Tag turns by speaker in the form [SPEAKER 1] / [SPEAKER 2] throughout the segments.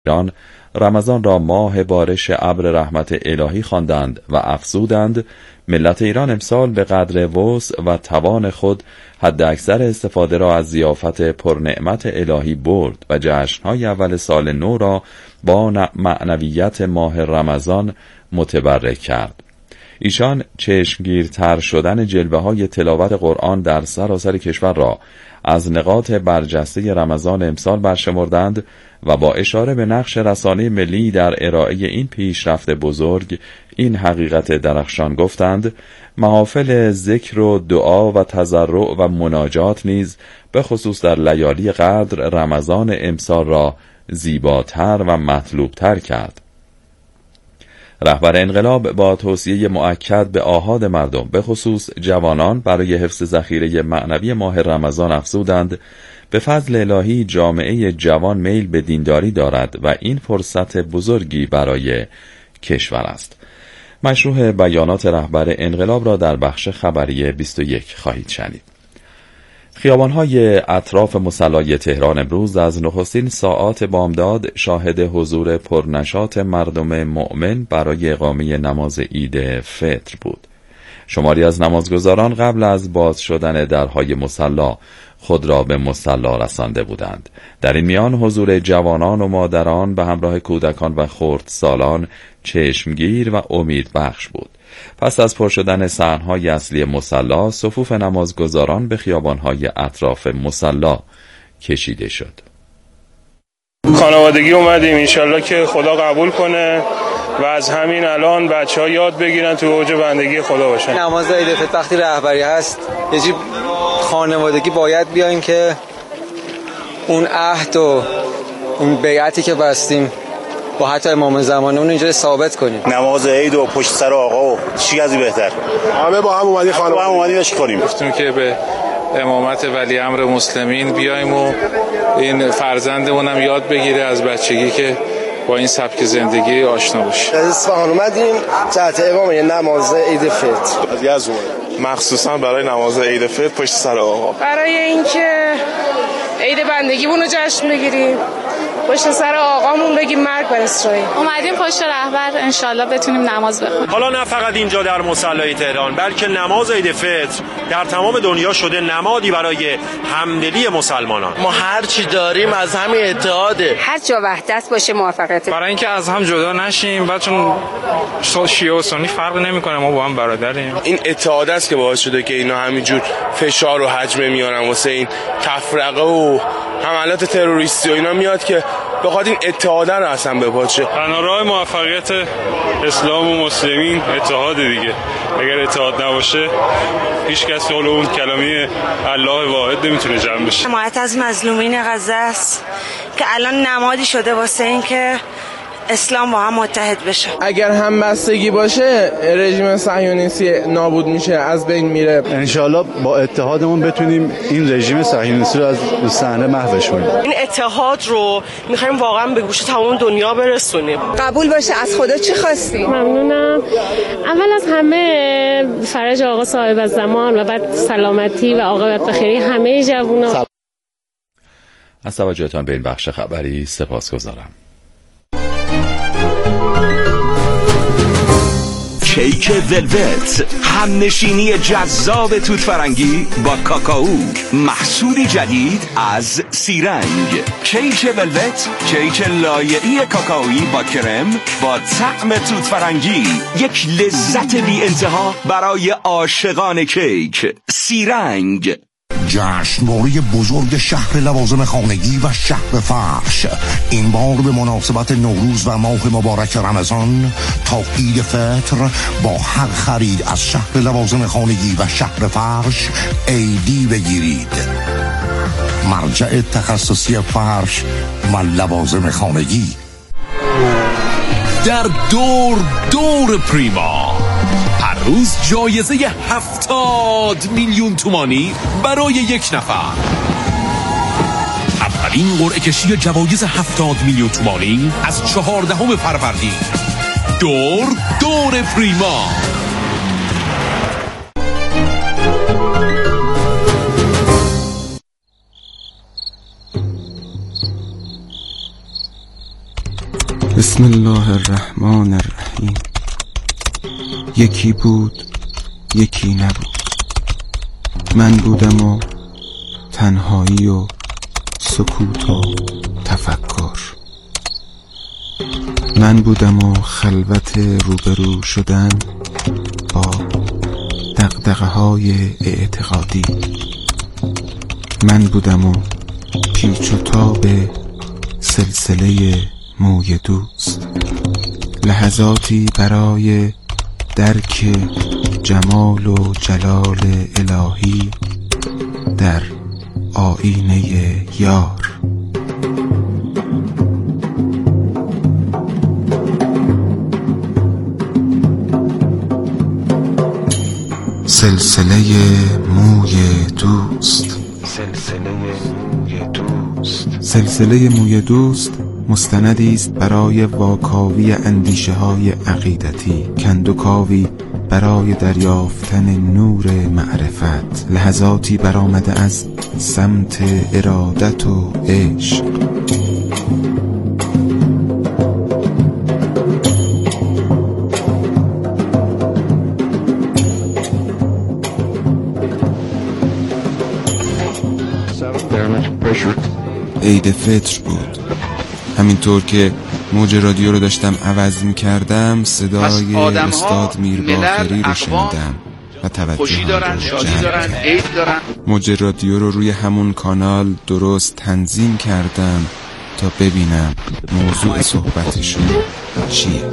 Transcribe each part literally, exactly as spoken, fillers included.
[SPEAKER 1] ایران رمضان را ماه بارش ابر رحمت الهی خواندند و افزودند ملت ایران امسال به قدر وسع و توان خود حد اکثر استفاده را از ضیافت پرنعمت الهی برد و جشن‌های اول سال نو را با معنویت ماه رمضان متبرک کرد. ایشان چشمگیرتر شدن جلوه‌های تلاوت قرآن در سراسر کشور را از نقاط برجسته رمضان امسال برشمردند و با اشاره به نقش رسانه ملی در ارائه این پیشرفت بزرگ این حقیقت درخشان گفتند محافل ذکر و دعا و تضرع و مناجات نیز به خصوص در لیالی قدر رمضان امسال را زیباتر و مطلوبتر کرد. رهبر انقلاب با توصیه مؤکد به آحاد مردم به خصوص جوانان برای حفظ ذخیره معنوی ماه رمضان افزودند به فضل الهی جامعه جوان میل به دینداری دارد و این فرصت بزرگی برای کشور است. مشروح بیانات رهبر انقلاب را در بخش خبری بیست و یک خواهید شنید. خیابان‌های اطراف مصلی تهران امروز از نخستین ساعات بامداد شاهد حضور پرنشاط مردم مؤمن برای اقامه نماز عید فطر بود. شماری از نمازگزاران قبل از باز شدن درهای مصلی خود را به مصلی رسانده بودند. در این میان حضور جوانان و مادران به همراه کودکان و خردسالان چشمگیر و امیدبخش بود. پس از پر شدن صحن‌های اصلی مصلی، صفوف نمازگزاران به خیابان‌های اطراف مصلی کشیده شد.
[SPEAKER 2] خانوادگی اومدیم، انشالله که خدا قبول کنه و از همین الان بچه‌ها یاد بگیرن تو اوج بندگی خدا باشن.
[SPEAKER 3] نماز عید فطر وقتی رهبری هست یه جی خانوادگی باید بیاین که اون عهد و اون بیعتی که بستیم با حتی امام زمانه اون اینجا ثابت کنیم.
[SPEAKER 4] نماز عید و پشت سر آقا و چی از این بهتر.
[SPEAKER 5] همه با هم اومدیم خانواده
[SPEAKER 4] با هم اومدیم چی کنیم.
[SPEAKER 6] گفتیم که به امامت ولی امر مسلمین بیایم و این فرزندمون هم یاد بگیره از بچگی که با این سبک زندگی آشنا باشه.
[SPEAKER 5] از اصفهان اومدیم تحت اقامه نماز عید فطر.
[SPEAKER 7] از یزد مخصوصا برای نماز عید فطر پشت سر آقا.
[SPEAKER 8] برای اینکه عید بندگیمون رو جشن بگیریم. پشت سر آقامون بگیم مرگ بر اسرائیل.
[SPEAKER 9] اومدیم پشت رهبر انشالله بتونیم نماز بخونیم.
[SPEAKER 10] حالا نه فقط اینجا در مصلی تهران بلکه نماز عید فطر در تمام دنیا شده نمادی برای همدلی مسلمانان.
[SPEAKER 11] ما هر چی داریم از همین اتحاده.
[SPEAKER 12] هر جا وحدت باشه موافقت.
[SPEAKER 6] برای اینکه از هم جدا نشیم و چون شیعه و سنی فرق نمیکنه ما با هم برادریم.
[SPEAKER 7] این اتحاد است که باعث شده که اینا همینجور فشار و حجمه میارن واسه این تفرقه و حملات تروریستی و اینا میاد که بخواد این اتحاد رو اصلا بپاچه.
[SPEAKER 2] تنها راه موفقیت اسلام و مسلمین اتحاد دیگه. اگر اتحاد نباشه هیچ کس حول اون کلمه الله واحد نمیتونه جمع بشه.
[SPEAKER 13] حمایت از مظلومین غزه است که الان نمادی شده واسه این که اسلام با هم متحد بشه.
[SPEAKER 14] اگر همبستگی باشه رژیم صهیونیستی نابود میشه، از بین میره.
[SPEAKER 15] انشالله با اتحادمون بتونیم این رژیم صهیونیستی رو از صحنه محوش کنیم.
[SPEAKER 16] این اتحاد رو میخوایم واقعا به گوش تمام دنیا برسونیم.
[SPEAKER 12] قبول باشه. از خدا چی خواستی؟
[SPEAKER 17] ممنونم. اول از همه فرج آقا صاحب الزمان و بعد سلامتی و عاقبت بخیری همه جوونا.
[SPEAKER 1] از توجهتان به این بخش خبری سپاسگزارم.
[SPEAKER 18] کیک ولوت، همنشینی جذاب توت فرنگی با کاکائو، محصولی جدید از سیرنگ. کیک ولوت، کیک لایه‌ای کاکائویی با کرم با طعم توت فرنگی، یک لذت بی انتها برای عاشقان کیک. سیرنگ.
[SPEAKER 19] جشنواره بزرگ شهر لوازم خانگی و شهر فرش این بار به مناسبت نوروز و ماه مبارک رمضان تا عید فطر با هر خرید از شهر لوازم خانگی و شهر فرش ایدی بگیرید. مرجع تخصصی فرش و لوازم خانگی.
[SPEAKER 20] در دور دور پریما هر روز جایزه هفتاد میلیون تومانی برای یک نفر. اولین قرعه کشی جوایز هفتاد میلیون تومانی از چهاردهم فروردین. دور دور پریما.
[SPEAKER 21] بسم الله الرحمن الرحیم. یکی بود یکی نبود، من بودم و تنهایی و سکوت و تفکر، من بودم و خلوت روبرو شدن با دغدغه های اعتقادی، من بودم و پیچ و تاب سلسله موی دوست، لحظاتی برای درک جمال و جلال الهی در آینه یار. سلسله موی دوست. سلسله موی دوست. سلسله موی دوست مستندی است برای واکاوی اندیشه های عقیدتی، کندوکاوی برای دریافتن نور معرفت، لحظاتی برآمده از سمت ارادت و عشق. عید فطر بود. همینطور که موج رادیو رو داشتم عوض می کردم صدای استاد میرباقری رو شنیدم و توجه دارن، شادی دارن، عید دارن. موج رادیو رو روی همون کانال درست تنظیم کردم تا ببینم موضوع صحبتشون چیه.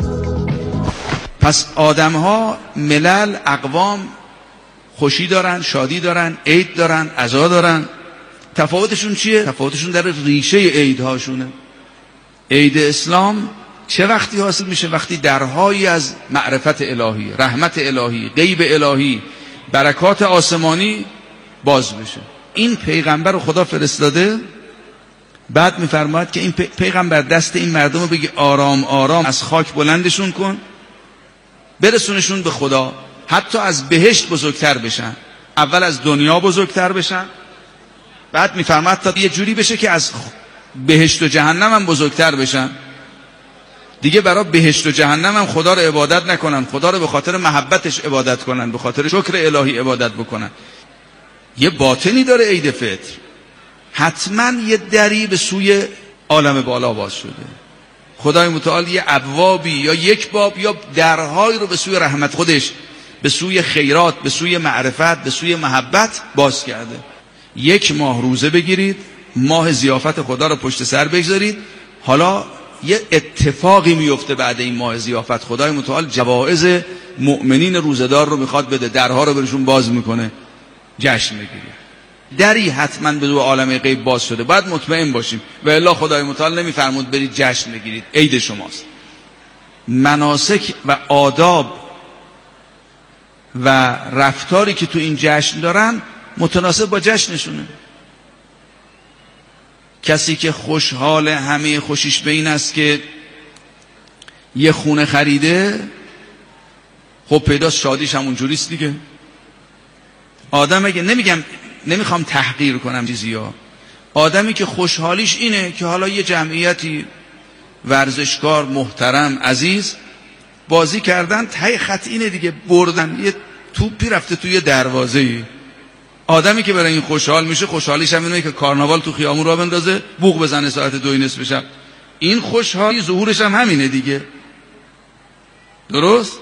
[SPEAKER 22] پس آدم ها، ملل، اقوام خوشی دارن، شادی دارن، عید دارن، عزا دارن. تفاوتشون چیه؟ تفاوتشون در ریشه عیدهاشونه. عید اسلام چه وقتی حاصل میشه؟ وقتی درهایی از معرفت الهی، رحمت الهی، غیب الهی، برکات آسمانی باز بشه. این پیغمبر رو خدا فرستاده، بعد میفرماید که این پیغمبر دست این مردم رو بگی آرام آرام از خاک بلندشون کن، برسونشون به خدا، حتی از بهشت بزرگتر بشن. اول از دنیا بزرگتر بشن، بعد میفرماید تا یه جوری بشه که از بهشت و جهنم هم بزرگتر بشن. دیگه برای بهشت و جهنم هم خدا رو عبادت نکنن، خدا رو به خاطر محبتش عبادت کنن، به خاطر شکر الهی عبادت بکنن. یه باطنی داره عید فطر. حتما یه دری به سوی عالم بالا باز شده. خدای متعال یه ابوابی یا یک باب یا درهایی رو به سوی رحمت خودش، به سوی خیرات، به سوی معرفت، به سوی محبت باز کرده. یک ماه روزه بگیرید، ماه ضیافت خدا رو پشت سر بگذارید. حالا یه اتفاقی میفته بعد این ماه ضیافت. خدای متعال جوایز مؤمنین روزه‌دار رو میخواد بده، درها رو برشون باز میکنه، جشن میگیره. دری حتما به دو عالم غیب باز شده، باید مطمئن باشیم. و الا خدای متعال نمیفرمود برید جشن بگیرید، عید شماست. مناسک و آداب و رفتاری که تو این جشن دارن متناسب با جشنشونه. کسی که خوشحال همه خوشیش به این است که یه خونه خریده، خب پیداست شادیش همون جوریست دیگه. آدم اگه، نمیگم نمیخوام تحقیر کنم چیزی ها، آدمی که خوشحالیش اینه که حالا یه جمعیتی ورزشکار محترم عزیز بازی کردن، ته خط اینه دیگه، بردن یه توپی رفته توی دروازه‌ای. آدمی که برای این خوشحال میشه، خوشحالیش هم اینه که کارناوال تو خیابون راه بندازه، بوق بزنه ساعت دوی نصف شب. این خوشحالی ظهورش هم همینه دیگه. درست؟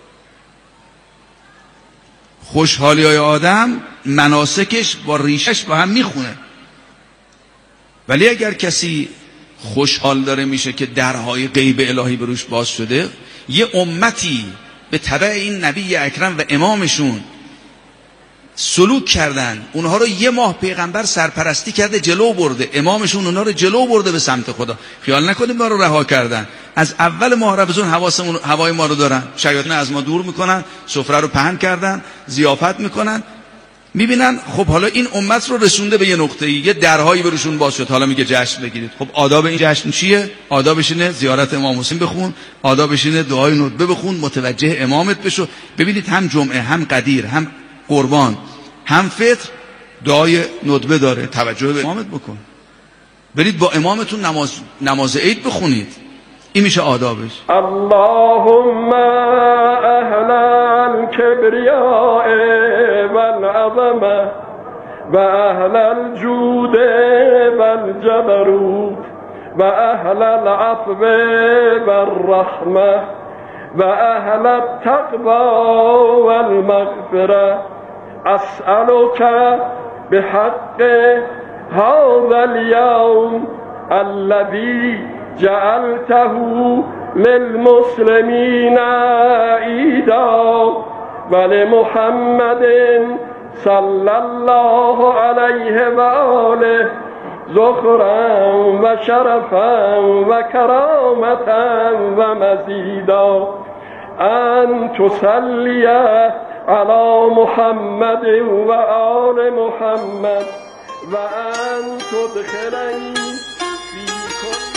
[SPEAKER 22] خوشحالی های آدم مناسکش با ریشش با هم میخونه. ولی اگر کسی خوشحال داره میشه که درهای غیب الهی بروش باز شده، یه امتی به تبع این نبی اکرم و امامشون سلوک کردن، اونها رو یه ماه پیغمبر سرپرستی کرده، جلو برده، امامشون اونها رو جلو برده به سمت خدا. خیال نکنیم ما رو رها کردن. از اول ماه رمضان حواسمون هوای ما رو دارن، شیاطین از ما دور میکنن، سفره رو پهن کردن، ضیافت میکنن. میبینن خب حالا این امت رو رسونده به یه نقطه‌ای، یه درهایی برشون باز شد، حالا میگه جشن بگیرید. خب آداب این جشن چیه؟ آدابش اینه زیارت امام حسین بخون، آدابش اینه دعای ندبه بخون، متوجه امامت بشو. ببینید هم جمعه، هم قدیر، هم قربان، هم فطر دعای ندبه داره، توجه به امامت بکن. برید با امامتون نماز نماز عید بخونید. این میشه آدابش.
[SPEAKER 3] اللهم اهل الكبریاء والعظمه و اهل الجود والجبروت و اهل العفو والرحمه و اهل التقوى والمغفره اسألك بحق هذا اليوم الذي جعلته للمسلمين عيدا ولمحمد صلى الله عليه وآله ذخرا وشرفا وكرامة ومزيدا أن تصلي على محمد وآل محمد وأن تدخلني في كل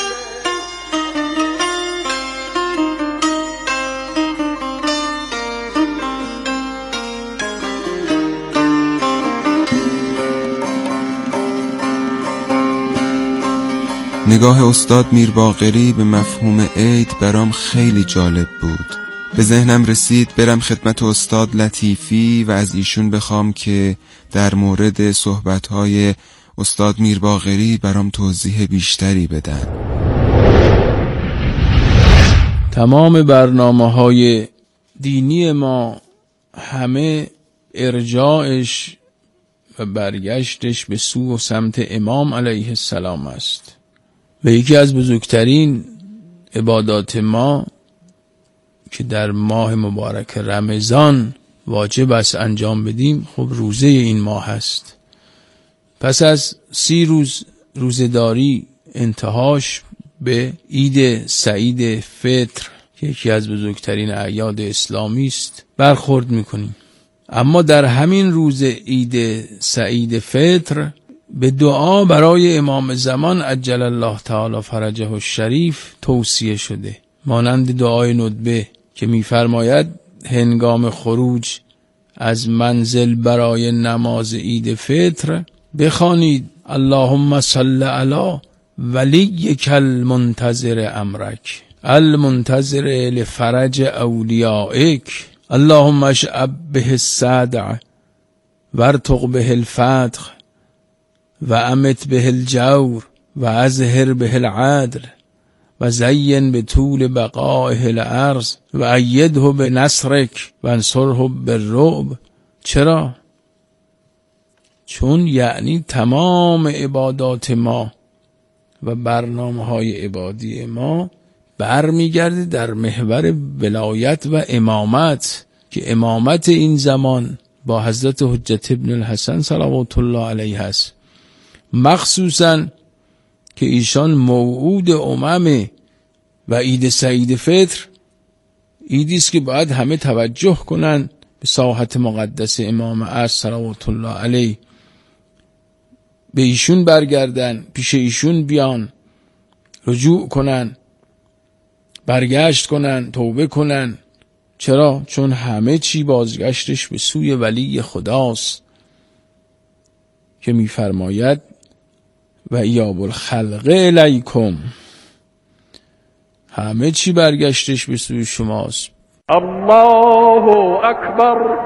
[SPEAKER 21] نگاه استاد میرباقری به مفهوم عید برام خیلی جالب بود. به ذهنم رسید برم خدمت استاد لطیفی و از ایشون بخوام که در مورد صحبت‌های استاد میرباقری برام توضیح بیشتری بدن.
[SPEAKER 4] تمام برنامه‌های دینی ما همه ارجاعش و برگشتش به سو و سمت امام علیه السلام است و یکی از بزرگترین عبادات ما که در ماه مبارک رمضان واجب است انجام بدیم خب روزه این ماه است. پس از سی روز روزه‌داری انتهاش به عید سعید فطر که یکی از بزرگترین اعیاد اسلامی است برخورد میکنیم. اما در همین روز عید سعید فطر به دعا برای امام زمان عجل الله تعالی فرجه الشریف توصیه شده، مانند دعای ندبه که می‌فرماید هنگام خروج از منزل برای نماز عید فطر بخوانید اللهم صل علی ولیک المنتظر امرک المنتظر لفرج اولیائک اللهم اشعب به السدع وارتق به الفتح و امت به الجور و ازهر به العدل و زین به طول بقائه الارض و ایده به نصرک و انصره بالرعب. چرا؟ چون یعنی تمام عبادات ما و برنامه های عبادی ما برمیگرده در محور ولایت و امامت که امامت این زمان با حضرت حجت ابن الحسن صلوات الله علیه است، مخصوصا که ایشان موعود اممه و عید سعید فطر عیدی است که باید همه توجه کنند به ساحت مقدس امام عصر صلوات الله علیه، به ایشون برگردن، پیش ایشون بیان، رجوع کنن، برگشت کنن، توبه کنن. چرا؟ چون همه چی بازگشتش به سوی ولی خداست که میفرماید و ایاب الخلق الیکم، همه چی برگشتش به سوی شماست.
[SPEAKER 3] الله اکبر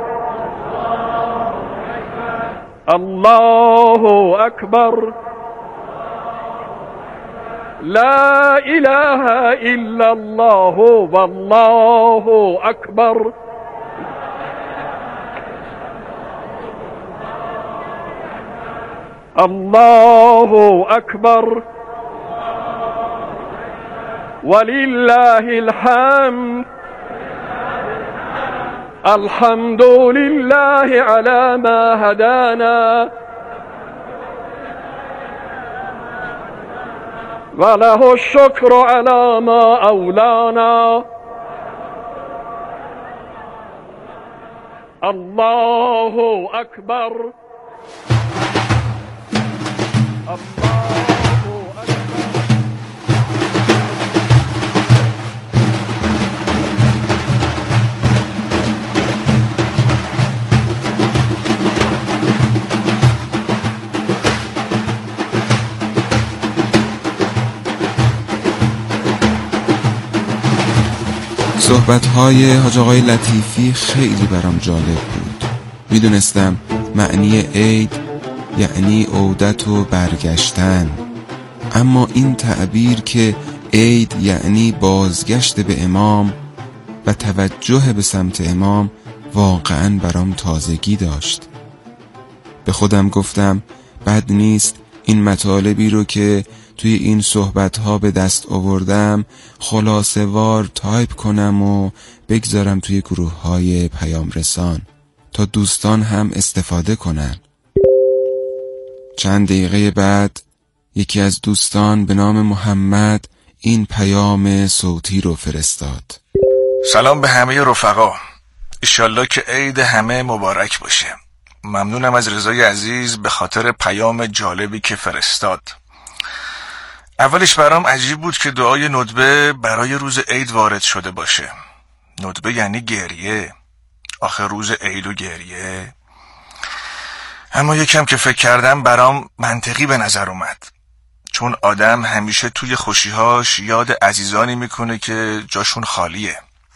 [SPEAKER 3] الله اکبر لا اله الا الله والله اکبر. الله اکبر ولله الحمد الحمد لله على ما هدانا وله الشكر على ما أولانا. الله أكبر
[SPEAKER 21] صحبت‌های حاج آقای لطیفی خیلی برام جالب بود. میدونستم معنی عید یعنی عودت و برگشتن، اما این تعبیر که عید یعنی بازگشت به امام و توجه به سمت امام واقعاً برام تازگی داشت. به خودم گفتم بد نیست این مطالبی رو که توی این صحبت‌ها به دست آوردم خلاصه وار تایپ کنم و بگذارم توی گروه‌های پیام رسان تا دوستان هم استفاده کنن. چند دقیقه بعد یکی از دوستان به نام محمد این پیام صوتی رو فرستاد.
[SPEAKER 5] سلام به همه رفقا، ایشالله که عید همه مبارک باشه. ممنونم از رضای عزیز به خاطر پیام جالبی که فرستاد. اولش برام عجیب بود که دعای ندبه برای روز عید وارد شده باشه. ندبه یعنی گریه، آخه روز عید و گریه. اما یکم که فکر کردم برام منطقی به نظر اومد، چون آدم همیشه توی خوشیهاش یاد عزیزانی میکنه که جاشون خالیه.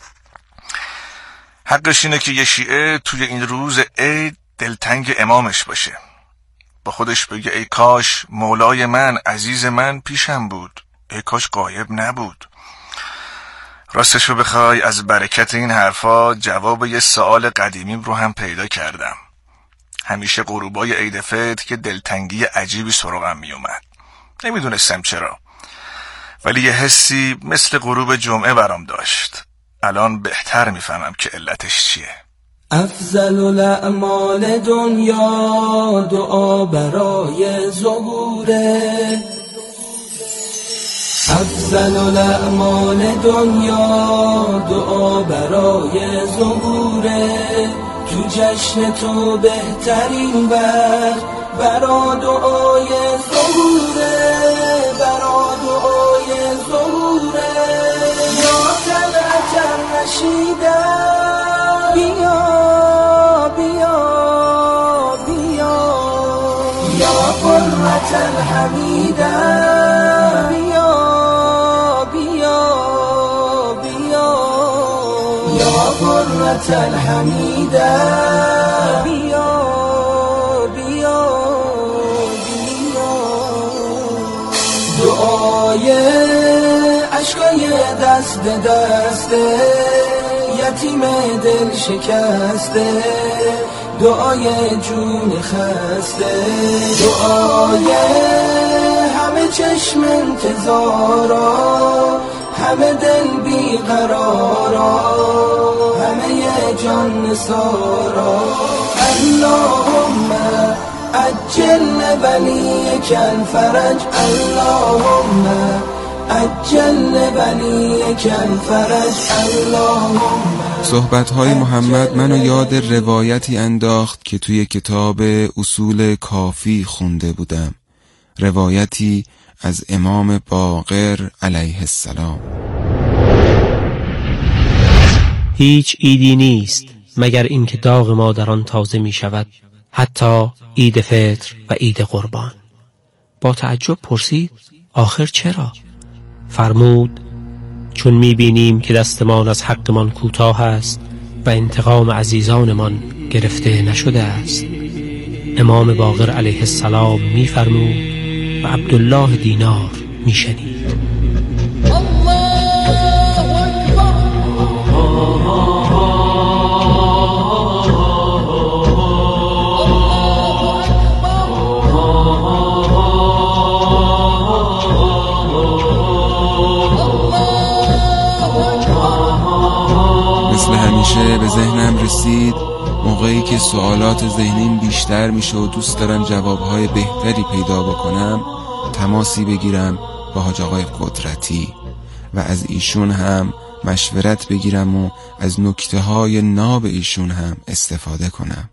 [SPEAKER 5] حقش اینه که یه شیعه توی این روز عید دلتنگ امامش باشه، با خودش بگه ای کاش مولای من عزیز من پیشم بود، ای کاش غایب نبود. راستش رو بخوای از برکت این حرفا جواب یه سوال قدیمیم رو هم پیدا کردم. همیشه غروبای عید فطر که دلتنگی عجیبی سراغم می اومد، نمیدونستم چرا، ولی یه حسی مثل غروب جمعه برام داشت. الان بهتر میفهمم که علتش چیه.
[SPEAKER 8] افضل الاعمال دنیا دعا برای ظهوره، افضل الاعمال دنیا دعا برای ظهوره، تو جشن تو بهترین وقت برا دعای ظهوره، برا دعای ظهوره. یا طلعت الرشیدم بیا بیا بیا، یا قرة الحمیدم بیا بیا بیا، یا قرة الحمیدم بیا بیا بیا. دعای عشقای دست به دسته یتیم دل شکسته، دعای جون خسته، دعای همه چشم انتظارا، همه دل بیقرارا، همه جان نثارا. اللهم عجل ولیک الفرج، اللهم عجل ولیک الفرج، اللهم.
[SPEAKER 21] صحبت‌های محمد منو یاد روایتی انداخت که توی کتاب اصول کافی خونده بودم، روایتی از امام باقر علیه السلام.
[SPEAKER 23] هیچ عیدی نیست مگر اینکه داغ ما در آن تازه می شود، حتی عید فطر و عید قربان. با تعجب پرسید آخر چرا؟ فرمود چون می بینیم که دستمان از حقمان کوتاه است و انتقام عزیزانمان گرفته نشده است. امام باقر علیه السلام می فرمود و عبدالله دینار می شنید.
[SPEAKER 21] مثل همیشه به ذهنم رسید موقعی که سوالات ذهنیم بیشتر میشه و دوست دارم جوابهای بهتری پیدا بکنم، تماسی بگیرم با حاج آقای قدرتی و از ایشون هم مشورت بگیرم و از نکته های ناب ایشون هم استفاده کنم.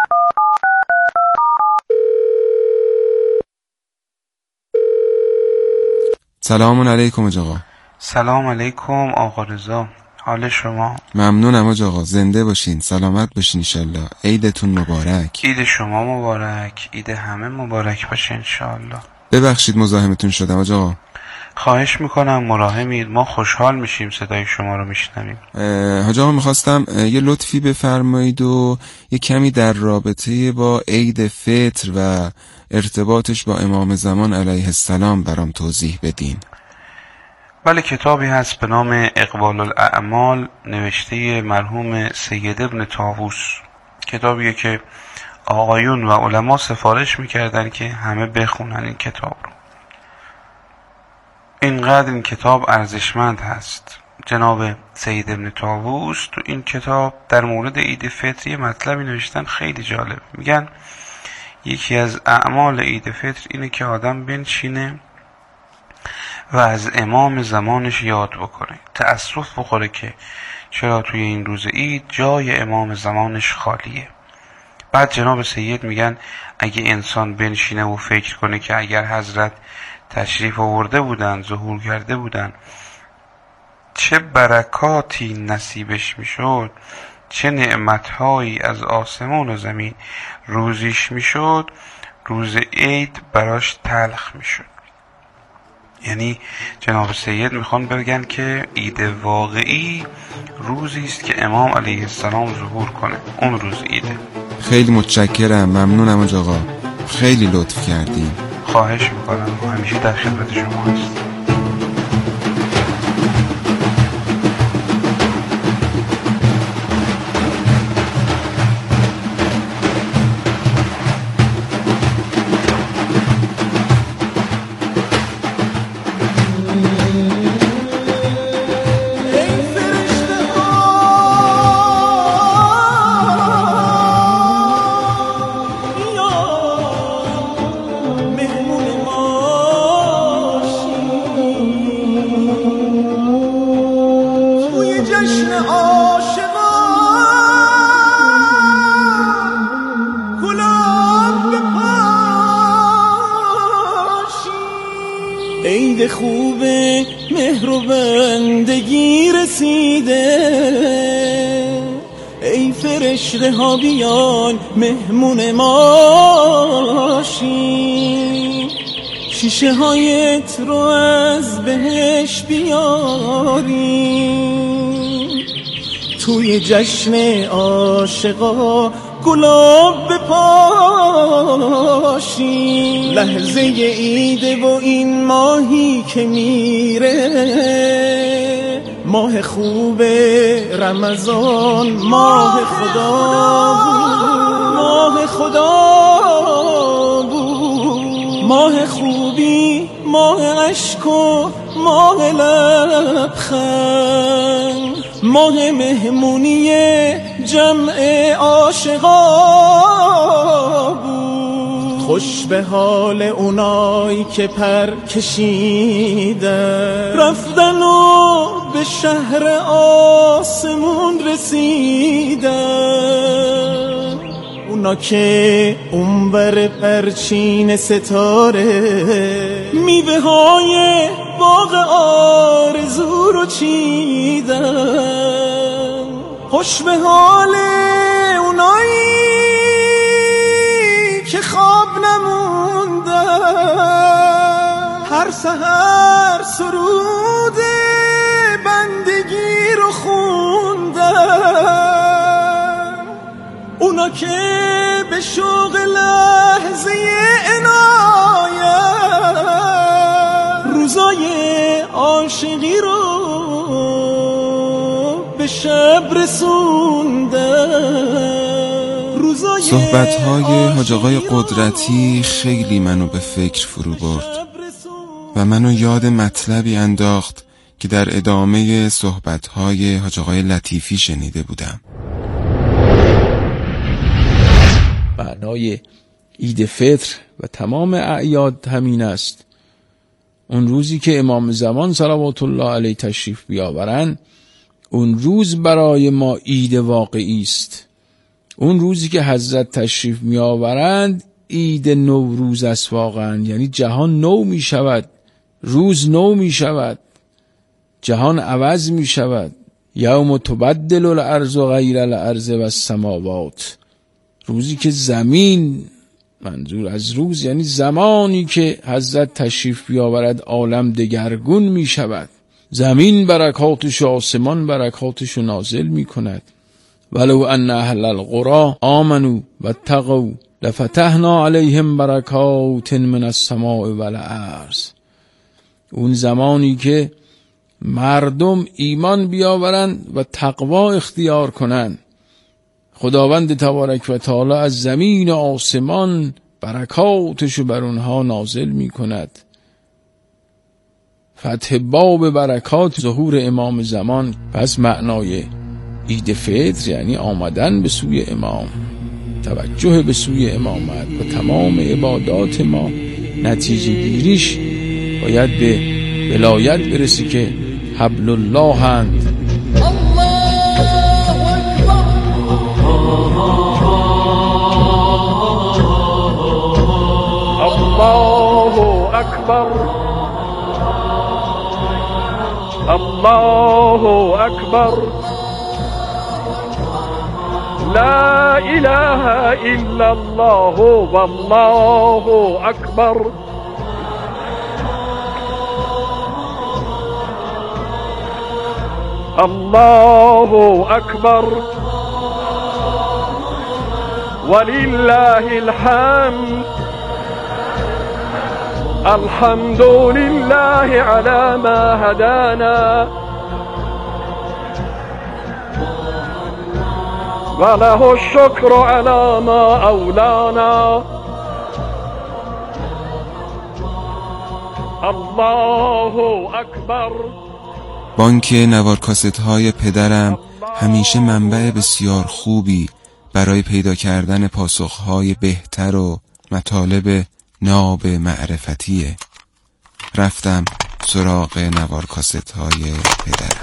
[SPEAKER 21] سلام علیکم حاج آقا.
[SPEAKER 24] سلام علیکم آقا رضا، حال شما؟
[SPEAKER 21] ممنونم حاج آقا، زنده باشین، سلامت باشین انشالله. عیدتون مبارک.
[SPEAKER 24] عید شما مبارک، عید همه مبارک باشه انشالله.
[SPEAKER 21] ببخشید مزاحمتون شدم حاج آقا.
[SPEAKER 24] خواهش میکنم مراحمید، ما خوشحال میشیم صدای شما رو میشنویم.
[SPEAKER 21] حاج آقا میخواستم یه لطفی بفرمایید و یه کمی در رابطه با عید فطر و ارتباطش با امام زمان علیه السلام برام توضیح بدین.
[SPEAKER 24] بله، کتابی هست به نام اقبال الاعمال نوشته مرحوم سید ابن طاووس. کتابیه که آقایون و علما سفارش میکردن که همه بخونن این کتاب رو. اینقدر این کتاب ارزشمند هست. جناب سید ابن طاووس تو این کتاب در مورد عید فطر مطلبی نوشتن خیلی جالب. میگن یکی از اعمال عید فطر اینه که آدم بنشینه و از امام زمانش یاد بکنه. تأسف بخوره که چرا توی این روز عید جای امام زمانش خالیه. بعد جناب سید میگن اگه انسان بنشینه و فکر کنه که اگر حضرت تشریف آورده بودن، ظهور کرده بودن، چه برکاتی نصیبش میشد، چه نعمتهایی از آسمان و زمین روزیش میشد، روز عید براش تلخ میشد. یعنی جناب سید میخوان بگن که عید واقعی روزی است که امام علیه السلام ظهور کنه، اون روز عیده.
[SPEAKER 21] خیلی متشکرم، ممنونم حاج آقا، خیلی لطف کردین.
[SPEAKER 24] خواهش میکنم، همیشه در خدمت شما هست.
[SPEAKER 6] عید خوب مهر و بندگی رسیده، ای فرشته ها بیان مهمون ما شین، شیشه هایت رو از بهش بیاریم، توی جشن عاشقا گلاب بپاشیم، لحظه عیده و این ماهی که میره، ماه خوب رمضان، ماه خدا بود، ماه خدا بود، ماه خوبی، ماه عشق و ماه لبخند، ماه مهمونی جمع عاشقا بود. خوش به حال اونایی که پر کشیدن، رفتن و به شهر آسمون رسیدن، اونا که اونور پرچین ستاره میوه های باغ آرزو رو چیدن. خوش به حال اونایی که خواب نموندن، هر سحر سرود بندگی رو خوندن، اونا که به شوق لحظه عنایت روزای عاشقی رو به شب رسوندن.
[SPEAKER 21] صحبت‌های حاج آقای قدرتی خیلی منو به فکر فرو برد و منو یاد مطلبی انداخت که در ادامه صحبت‌های حاج آقای لطیفی شنیده بودم.
[SPEAKER 4] معنای عید فطر و تمام اعیاد همین است. اون روزی که امام زمان صلوات الله علیه تشریف بیاورند، اون روز برای ما عید واقعی است. اون روزی که حضرت تشریف می آورند عید نوروز است واقعا. یعنی جهان نو می شود، روز نو می شود، جهان عوض می شود. یوم تبدل الارض غیر الارض و السماوات، روزی که زمین منظور از روز یعنی زمانی که حضرت تشریف بیاورد عالم دگرگون می شود، زمین برکاتش و آسمان برکاتش رو نازل می کند. ولو ان اهل القرى آمنوا واتقوا لفتحنا علیهم برکات من السماء والارض. اون زمانی که مردم ایمان بیاورند و تقوا اختیار کنند، خداوند تبارک و تعالی از زمین و آسمان برکاتشو بر اونها نازل می کند. فتح باب برکات ظهور امام زمان. پس معنای عید فطر یعنی آمدن به سوی امام، توجه به سوی امامت و تمام عبادات ما نتیجه گیریش باید به ولایت برسی که حبل الله هند.
[SPEAKER 3] الله اکبر الله اکبر لا اله الا الله والله اکبر. الله اکبر ولله الحمد. الحمد لله على ما هدانا وله الشكر على ما أولانا. الله أكبر.
[SPEAKER 21] بانک نوار کاست های پدرم همیشه منبع بسیار خوبی برای پیدا کردن پاسخهای بهتر و مطالب ناب معرفتیه. رفتم سراغ نوار کاست های پدرم.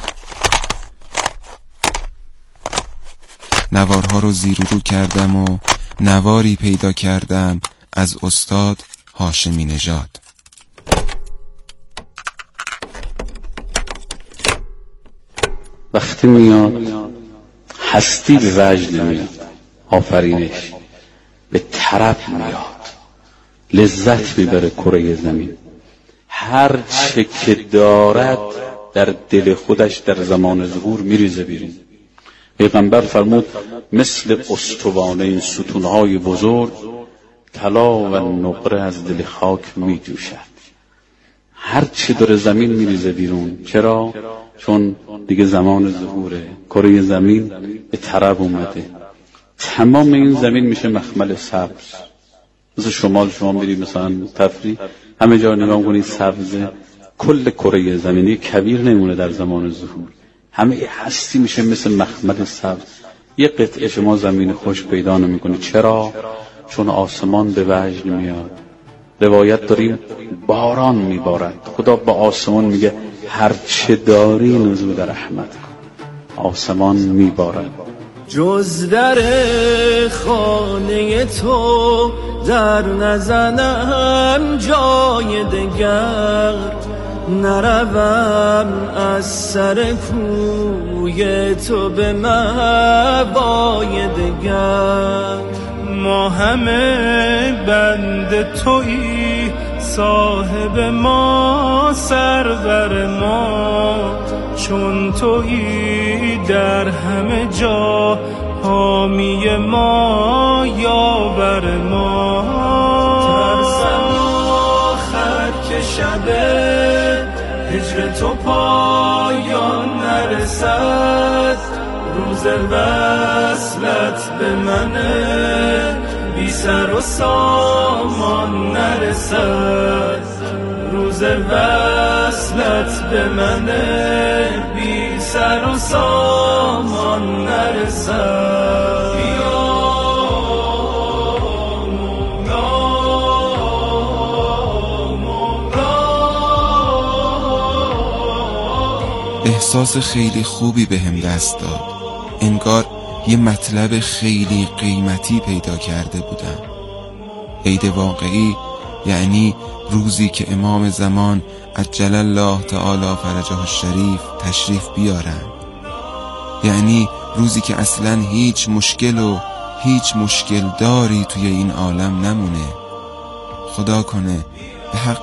[SPEAKER 21] نوارها رو زیر و رو کردم و نواری پیدا کردم از استاد هاشمی نژاد.
[SPEAKER 7] وقتی میاد هستی به وجد نمیاد، آفرینش به طرب میاد، لذت میبره کره زمین. هر چه که دارد در دل خودش در زمان ظهور میریزه بیرون. پیغمبر فرمود مثل استوانه این ستونهای بزرگ طلا و نقره از دل خاک میجوشد. هر چه داره زمین میریزه بیرون. چرا؟ چون دیگه زمان ظهوره، کره زمین به طرب اومده. تمام این زمین میشه مخمل سبز. مثل شمال شما میری مثلا تفریح، همه جا نگاه کنید سبزه. کل کره زمینی کبیر نمونه در زمان ظهور. همه هستی میشه مثل مخمل سبز. یه قطعه شما زمین خوش پیدا نمیکنید. چرا؟ چون آسمان به وجد میاد. روایت داریم باران میبارد. خدا با آسمان میگه هر چه داری نزول رحمت. آسمان میبارد.
[SPEAKER 6] جز در خانه تو در نزنم جای دگر، نروم از سر کوی تو به مهوای دگر.
[SPEAKER 9] ما همه بند تویی، صاحب ما سرور ما، چون تویی در همه جا حامی ما یاور ما.
[SPEAKER 6] ترسم آخر که شب هجر تو پایان نرسد، روز وصلت به منه بی سر و سامان نرسد. روز وصلت به منه بی سر و سامان نرسد.
[SPEAKER 21] احساس خیلی خوبی به هم دست داد. انگار یه مطلب خیلی قیمتی پیدا کرده بودم. عید واقعی یعنی روزی که امام زمان عجل الله تعالی فرجه الشریف تشریف بیارن. یعنی روزی که اصلا هیچ مشکل و هیچ مشکل داری توی این عالم نمونه. خدا کنه به حق